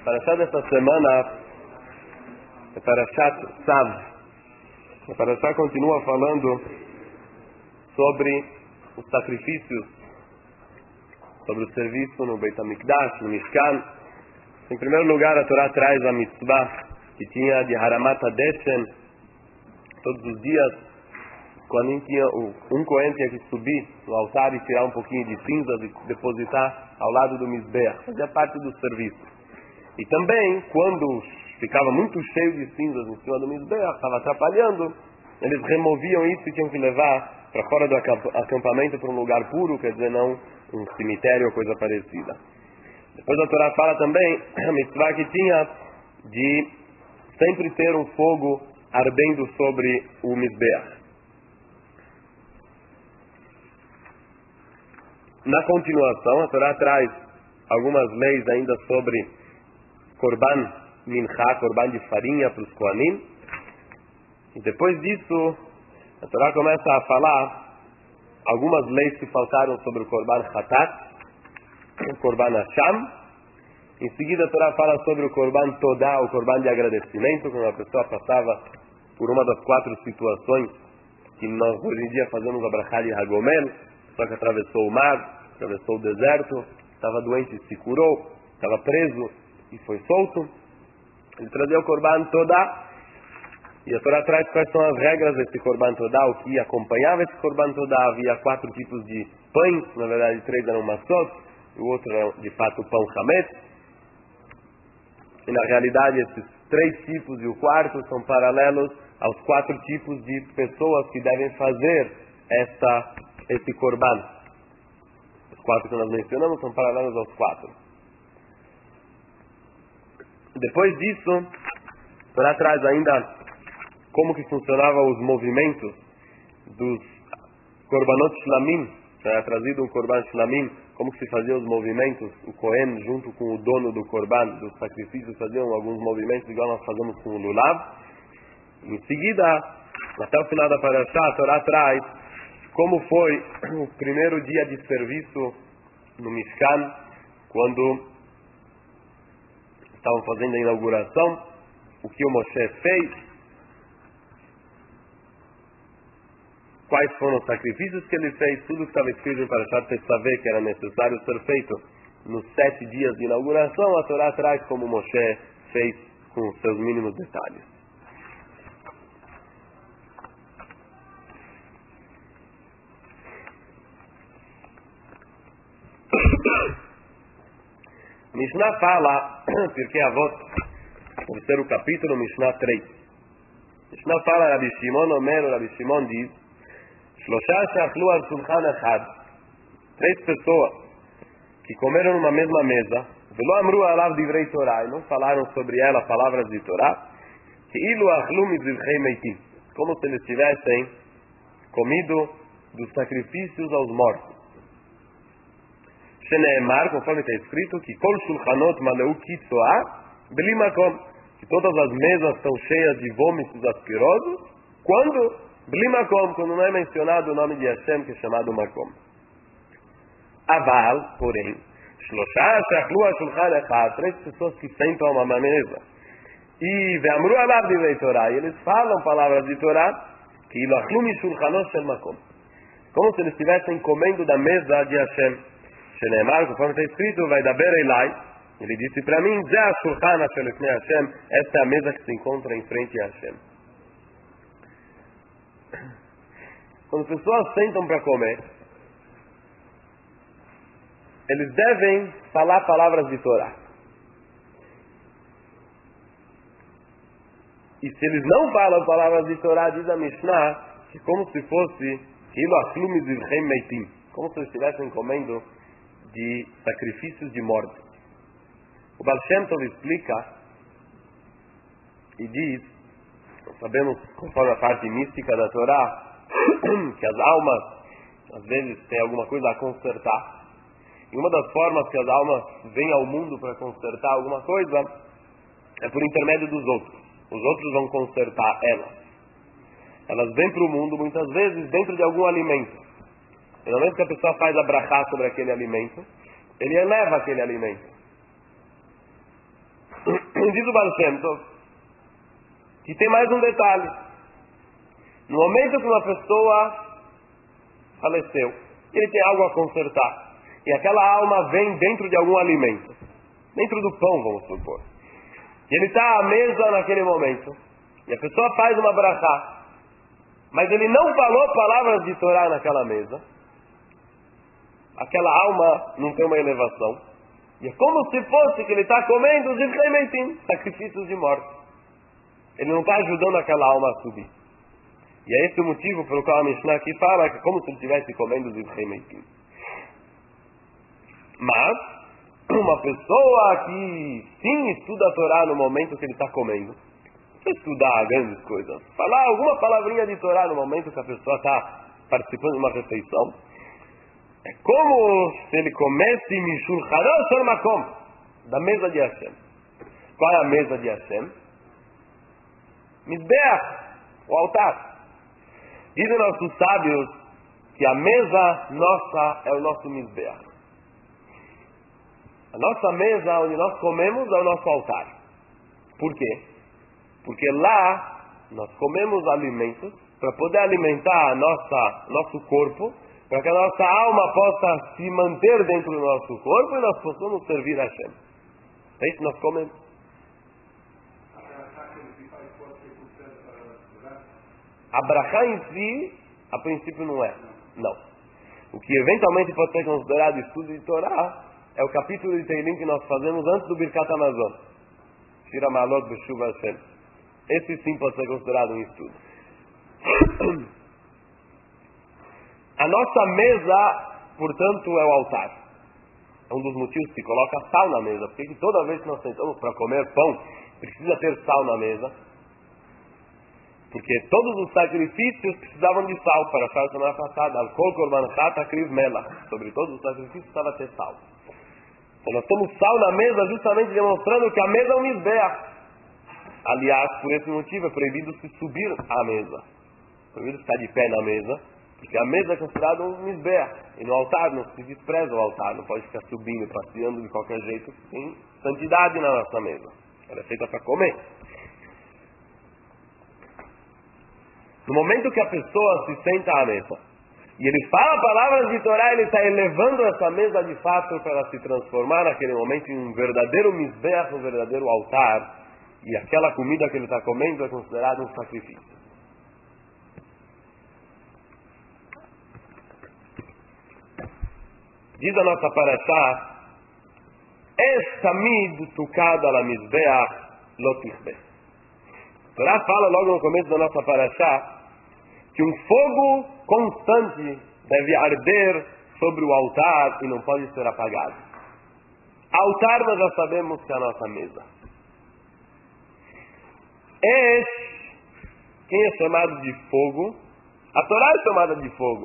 Parashat dessa semana é Parashat Tzav. A Parashat continua falando sobre os sacrifícios, sobre o serviço no Beit HaMikdash, no Mishkan. Em primeiro lugar, a Torá traz a mitzvah que tinha de Haramat HaDeshen. Todos os dias, quando tinha um Cohen tinha que subir no altar e tirar um pouquinho de cinzas e depositar ao lado do Mizbeach. Fazia parte do serviço. E também, quando ficava muito cheio de cinzas em cima do Mizbeach, estava atrapalhando, eles removiam isso e tinham que levar para fora do acampamento para um lugar puro, quer dizer, não um cemitério ou coisa parecida. Depois a Torá fala também a mitzvah que tinha de sempre ter um fogo ardendo sobre o Mizbeach. Na continuação, a Torá traz algumas leis ainda sobre Korban Mincha, Korban de farinha para os Kohanim. E depois disso, a Torá começa a falar algumas leis que faltaram sobre o Korban Hatat, o Korban Hasham. Em seguida, a Torá fala sobre o Korban Todá, o Korban de agradecimento, quando a pessoa passava por uma das 4 situações que nós hoje em dia fazemos a Brachá de Hagomel, só que atravessou o mar, atravessou o deserto, estava doente e se curou, estava preso e foi solto. Ele trazia o Korban Todá, e a Torá traz quais são as regras desse Korban Todá, o que acompanhava esse Korban Todá. Havia 4 tipos de pães, na verdade 3 eram maçot, e o outro era de fato pão Hametz. E na realidade esses 3 tipos e o 4 são paralelos aos 4 tipos de pessoas que devem fazer esse Korban. Os 4 que nós mencionamos são paralelos aos 4. Depois disso, a Torá traz ainda como que funcionavam os movimentos dos Korbanot Shlamim. Era trazido um Korban Shlamim, como que se faziam os movimentos. O Kohen, junto com o dono do Korban, dos sacrifícios, faziam alguns movimentos igual nós fazemos com o Lulav. Em seguida, até o final da Parashá, a Torá traz como foi o primeiro dia de serviço no Mishkan, quando estavam fazendo a inauguração, o que o Moshe fez, quais foram os sacrifícios que ele fez, tudo que estava escrito em Parashat Tetzaveh que era necessário ser feito nos 7 dias de inauguração. A Torá traz como Moshe fez com os seus mínimos detalhes. Mishnah fala, porque Avot, o terceiro capítulo, Mishnah 3. Mishnah fala, Rabi Shimon Omer, Rabi Shimon diz, Shlosha she'achlu al shulchan echad, 3 pessoas que comeram numa mesma mesa, velo amru alav divrei Torah, e não falaram sobre ela palavras de Torá, que ilu achlu mizivchei meitim, como se eles tivessem comido dos sacrifícios aos mortos. Sheneemar, conforme está escrito, que kol shulchanot maleu kitzoah beli makom, que todas as mesas estão cheias de vômitos asquerosos, quando? Beli makom, quando não é mencionado o nome de Hashem, que é chamado makom. Aval, porém, shloshah she'achlu al shulchan echad, 3 pessoas que sentam a uma mesa, e ve'amru alav divrei Torah, e eles falam palavras de Torá, que ilu achlu mi shulchanot shel makom, como se eles estivessem comendo da mesa de Hashem. Sheneemar, conforme está escrito, vai dar Berelai, ele disse para mim, Zeh shulchan asher lefnei Hashem, esta é a mesa que se encontra em frente a Hashem. Quando as pessoas sentam para comer, eles devem falar palavras de Torá. E se eles não falam palavras de Torá, diz a Mishnah, que como se fosse como se eles estivessem comendo de sacrifícios de morte. O Baal Shem Tov explica e diz, sabemos, conforme a parte mística da Torá, que as almas às vezes têm alguma coisa a consertar. E uma das formas que as almas vêm ao mundo para consertar alguma coisa é por intermédio dos outros. Os outros vão consertar elas. Elas vêm para o mundo muitas vezes dentro de algum alimento. E no momento que a pessoa faz a brachá sobre aquele alimento, ele eleva aquele alimento. Diz o Baal Shem Tov que tem mais um detalhe. No momento que uma pessoa faleceu, ele tem algo a consertar, e aquela alma vem dentro de algum alimento, dentro do pão, vamos supor, e ele está à mesa naquele momento, e a pessoa faz uma brachá, mas ele não falou palavras de Torá naquela mesa, aquela alma não tem uma elevação, e é como se fosse que ele está comendo os Zivchei, sacrifícios de morte. Ele não está ajudando aquela alma a subir. E é esse o motivo pelo qual a Mishnah aqui fala que é como se ele estivesse comendo os Zivchei. Mas, uma pessoa que sim estuda a Torá no momento que ele está comendo, não estudar grandes coisas, falar alguma palavrinha de Torá no momento que a pessoa está participando de uma refeição, é como se ele comesse Mishul Charot Shel Makom, da mesa de Hashem. Qual é a mesa de Hashem? Mizbeach, o altar. Dizem nossos sábios que a mesa nossa é o nosso Mizbeach. A nossa mesa onde nós comemos é o nosso altar. Por quê? Porque lá nós comemos alimentos para poder alimentar nosso corpo, para que a nossa alma possa se manter dentro do nosso corpo e nós possamos servir a Hashem. É isso que nós comemos. A brachá em si, a princípio não é. Não. O que eventualmente pode ser considerado estudo de Torá é o capítulo de Teilim que nós fazemos antes do Birkat Hamazon. Shira Ma'alot B'Shuv Hashem. Esse sim pode ser considerado um estudo. A nossa mesa, portanto, é o altar. É um dos motivos que coloca sal na mesa. Porque toda vez que nós sentamos para comer pão, precisa ter sal na mesa. Porque todos os sacrifícios precisavam de sal. Para a semana passada, Al-Kol Korban Chat Akriv Melach. Sobre todos os sacrifícios precisava ter sal. Então nós temos sal na mesa justamente demonstrando que a mesa é um Mizbeach. Aliás, por esse motivo é proibido se subir à mesa. É proibido ficar de pé na mesa. Porque a mesa é considerada um Mizbeach. E no altar não se despreza o altar. Não pode ficar subindo e passeando de qualquer jeito. Tem santidade na nossa mesa. Ela é feita para comer. No momento que a pessoa se senta à mesa e ele fala palavras de Torá, ele está elevando essa mesa de fato para ela se transformar naquele momento em um verdadeiro Mizbeach, um verdadeiro altar, e aquela comida que ele está comendo é considerada um sacrifício. Diz a nossa parashá: Es tamid tukad ala Mizbeach lo tichbe. A Torá fala logo no começo da nossa parashá que um fogo constante deve arder sobre o altar e não pode ser apagado. Altar nós já sabemos que é a nossa mesa. Quem é chamado de fogo? A Torá é chamada de fogo.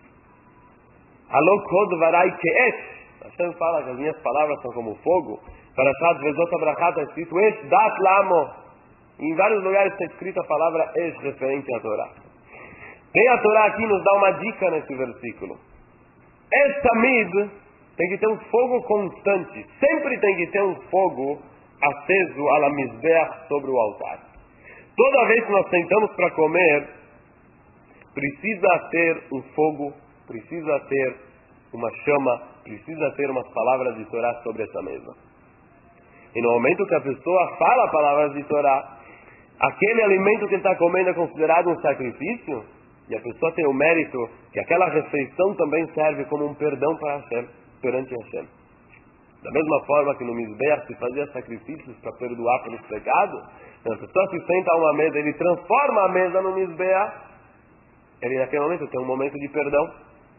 Alokod varai keesh. Hashem fala que as minhas palavras são como fogo. Parashat Vezot Abrachat está escrito Esh dat lamo. Em vários lugares está escrita a palavra Esh referente à Torá. Tem a Torá aqui nos dá uma dica nesse versículo. Esh tamid tem que ter um fogo constante. Sempre tem que ter um fogo aceso ala mizbeach sobre o altar. Toda vez que nós sentamos para comer, precisa ter um fogo, precisa ter uma chama, precisa ter umas palavras de Torá sobre essa mesa. E no momento que a pessoa fala palavras de Torá, aquele alimento que ele está comendo é considerado um sacrifício, e a pessoa tem o mérito que aquela refeição também serve como um perdão para Hashem, perante Hashem. Da mesma forma que no Mizbeach se fazia sacrifícios para perdoar pelos pecados, quando a pessoa se senta a uma mesa, ele transforma a mesa no Mizbeach, ele naquele momento tem um momento de perdão.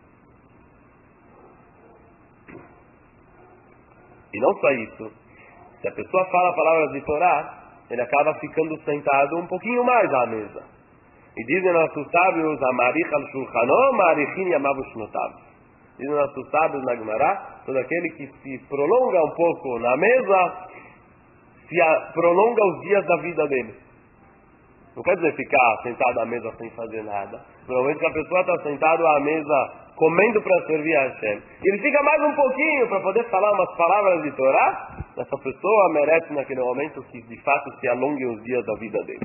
E não só isso, se a pessoa fala palavras de Torá, ele acaba ficando sentado um pouquinho mais à mesa. E dizem nossos sábios, Amarich al Shulchano, Marichin Yamav Shnotav. Dizem nossos sábios na Gemara, todo aquele que se prolonga um pouco na mesa, prolonga os dias da vida dele. Não quer dizer ficar sentado à mesa sem fazer nada. Normalmente a pessoa está sentada à mesa comendo para servir a Hashem. E ele fica mais um pouquinho para poder falar umas palavras de Torá. Essa pessoa merece naquele momento que de fato se alonguem os dias da vida dele.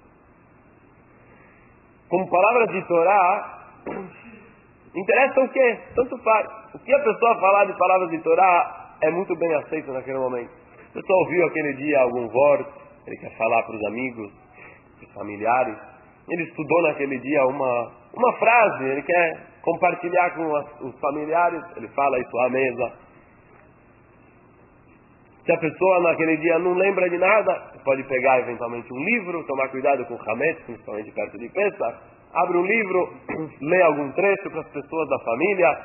Como palavras de Torá, interessa o quê? Tanto faz. O que a pessoa falar de palavras de Torá é muito bem aceito naquele momento. A pessoa ouviu aquele dia algum vorte, ele quer falar para os amigos, para os familiares. Ele estudou naquele dia uma frase, ele quer compartilhar com os familiares, ele fala isso à mesa. Se a pessoa naquele dia não lembra de nada, pode pegar eventualmente um livro, tomar cuidado com o Hametz, principalmente perto de Pesach, abre um livro, lê algum trecho para as pessoas da família,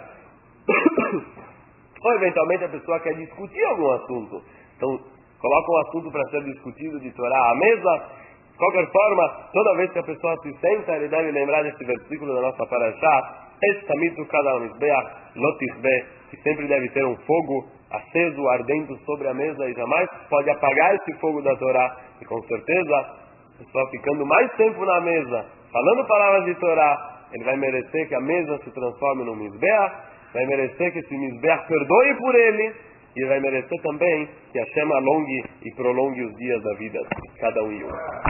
ou eventualmente a pessoa quer discutir algum assunto. Então, coloca um assunto para ser discutido de Torá à mesa. De qualquer forma, toda vez que a pessoa se senta, ele deve lembrar desse versículo da nossa Parashá, que sempre deve ter um fogo aceso, ardendo sobre a mesa e jamais pode apagar esse fogo da Torá. E com certeza, a pessoa ficando mais tempo na mesa, falando palavras de Torá, ele vai merecer que a mesa se transforme num Mizbeach, vai merecer que esse Mizbeach perdoe por ele, e vai merecer também que Hashem alongue e prolongue os dias da vida de cada um e um.